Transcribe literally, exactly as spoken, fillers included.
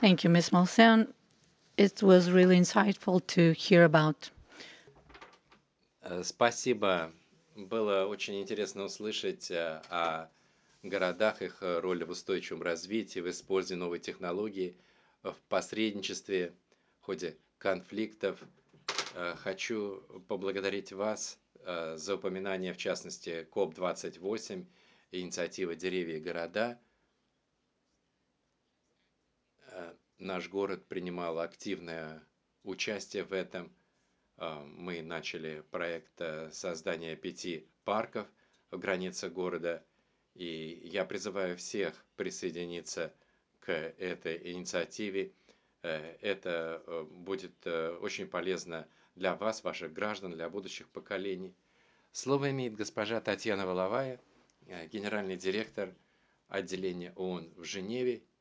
Thank you, Miz Malsen. It was really insightful to hear about. Э, Спасибо. Было очень интересно услышать э, о городах, их э, роли в устойчивом развитии, в использовании новой технологии, в посредничестве, в ходе конфликтов. Э, Хочу поблагодарить вас э, за упоминание, в частности, коп двадцать восемь, инициатива «Деревья и города». Э, Наш город принимал активное участие в этом. Э, Мы начали проект э, создания пяти парков в границах города, и я призываю всех присоединиться к этой инициативе. Э, Это э, будет э, очень полезно для вас, ваших граждан, для будущих поколений. Слово имеет госпожа Татьяна Воловая, э, генеральный директор отделения ООН в Женеве